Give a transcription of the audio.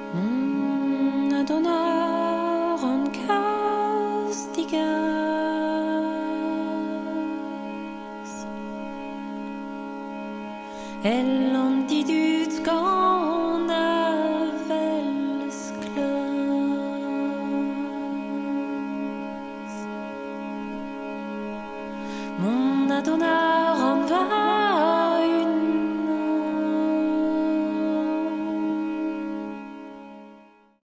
Mon Adonai en castigas El antidut qu'en avait l'esclave Mon Adonai